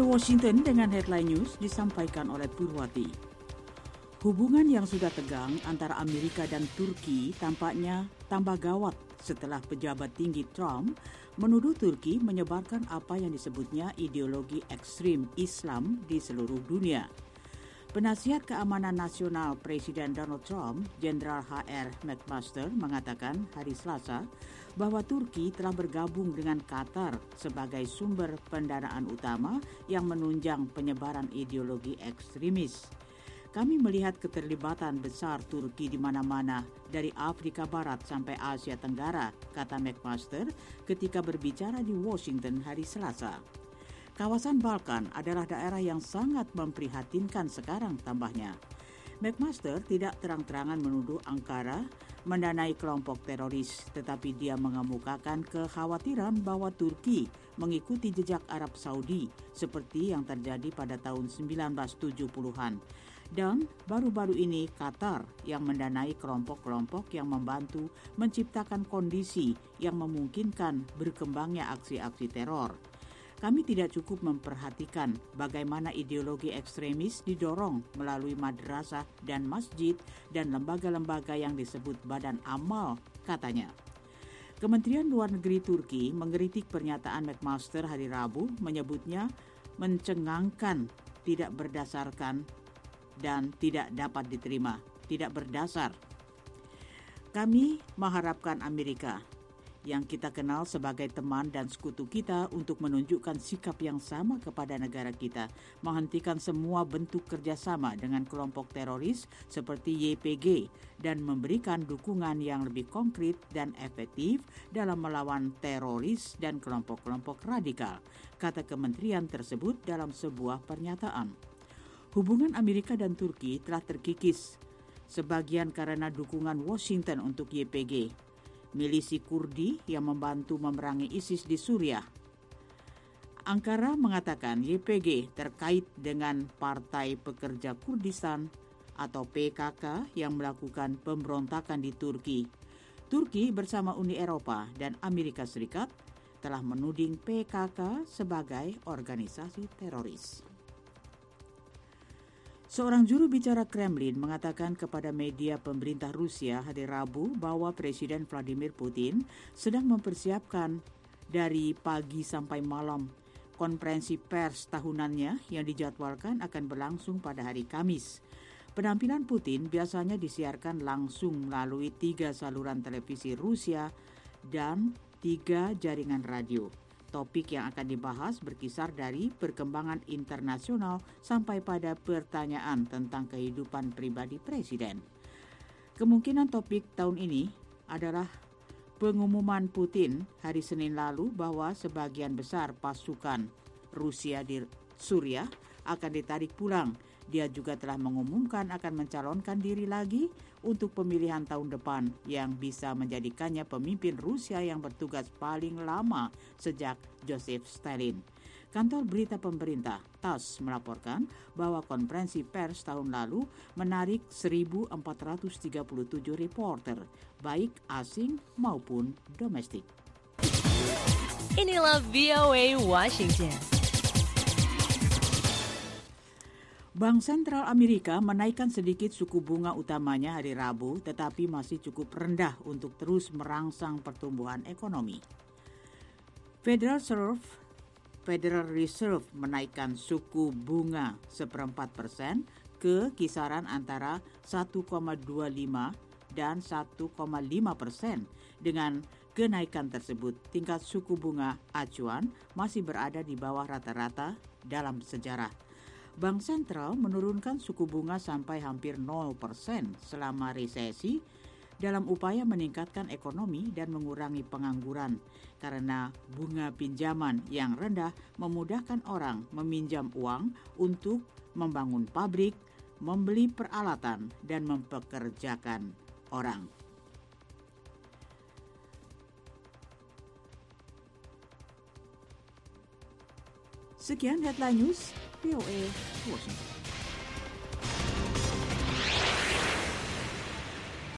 Washington dengan headline news disampaikan oleh Purwati. Hubungan yang sudah tegang antara Amerika dan Turki tampaknya tambah gawat setelah pejabat tinggi Trump menuduh Turki menyebarkan apa yang disebutnya ideologi ekstrim Islam di seluruh dunia. Penasihat Keamanan Nasional Presiden Donald Trump, Jenderal H.R. McMaster, mengatakan hari Selasa bahwa Turki telah bergabung dengan Qatar sebagai sumber pendanaan utama yang menunjang penyebaran ideologi ekstremis. Kami melihat keterlibatan besar Turki di mana-mana, dari Afrika Barat sampai Asia Tenggara, kata McMaster ketika berbicara di Washington hari Selasa. Kawasan Balkan adalah daerah yang sangat memprihatinkan sekarang, tambahnya. McMaster tidak terang-terangan menuduh Ankara mendanai kelompok teroris, tetapi dia mengemukakan kekhawatiran bahwa Turki mengikuti jejak Arab Saudi seperti yang terjadi pada tahun 1970-an. Dan baru-baru ini Qatar yang mendanai kelompok-kelompok yang membantu menciptakan kondisi yang memungkinkan berkembangnya aksi-aksi teror. Kami tidak cukup memperhatikan bagaimana ideologi ekstremis didorong melalui madrasah dan masjid dan lembaga-lembaga yang disebut Badan Amal, katanya. Kementerian Luar Negeri Turki mengkritik pernyataan McMaster hari Rabu, menyebutnya mencengangkan, tidak berdasarkan, dan tidak dapat diterima, tidak berdasar. Kami mengharapkan Amerika, yang kita kenal sebagai teman dan sekutu kita, untuk menunjukkan sikap yang sama kepada negara kita, menghentikan semua bentuk kerjasama dengan kelompok teroris seperti YPG, dan memberikan dukungan yang lebih konkret dan efektif dalam melawan teroris dan kelompok-kelompok radikal, kata kementerian tersebut dalam sebuah pernyataan. Hubungan Amerika dan Turki telah terkikis, sebagian karena dukungan Washington untuk YPG, milisi Kurdi yang membantu memerangi ISIS di Suriah. Ankara mengatakan YPG terkait dengan Partai Pekerja Kurdistan atau PKK yang melakukan pemberontakan di Turki. Turki bersama Uni Eropa dan Amerika Serikat telah menuding PKK sebagai organisasi teroris. Seorang juru bicara Kremlin mengatakan kepada media pemerintah Rusia hari Rabu bahwa Presiden Vladimir Putin sedang mempersiapkan dari pagi sampai malam konferensi pers tahunannya yang dijadwalkan akan berlangsung pada hari Kamis. Penampilan Putin biasanya disiarkan langsung melalui 3 saluran televisi Rusia dan 3 jaringan radio. Topik yang akan dibahas berkisar dari perkembangan internasional sampai pada pertanyaan tentang kehidupan pribadi Presiden. Kemungkinan topik tahun ini adalah pengumuman Putin hari Senin lalu bahwa sebagian besar pasukan Rusia di Suriah akan ditarik pulang. Dia juga telah mengumumkan akan mencalonkan diri lagi untuk pemilihan tahun depan yang bisa menjadikannya pemimpin Rusia yang bertugas paling lama sejak Joseph Stalin. Kantor berita pemerintah TASS melaporkan bahwa konferensi pers tahun lalu menarik 1.437 reporter, baik asing maupun domestik. Inilah VOA Washington. Bank Sentral Amerika menaikkan sedikit suku bunga utamanya hari Rabu, tetapi masih cukup rendah untuk terus merangsang pertumbuhan ekonomi. Federal Reserve menaikkan suku bunga 0,4% ke kisaran antara 1,25 dan 1,5%. Dengan kenaikan tersebut, tingkat suku bunga acuan masih berada di bawah rata-rata dalam sejarah. Bank Sentral menurunkan suku bunga sampai hampir 0% selama resesi dalam upaya meningkatkan ekonomi dan mengurangi pengangguran, karena bunga pinjaman yang rendah memudahkan orang meminjam uang untuk membangun pabrik, membeli peralatan, dan mempekerjakan orang. Sekian headline news VOA Washington.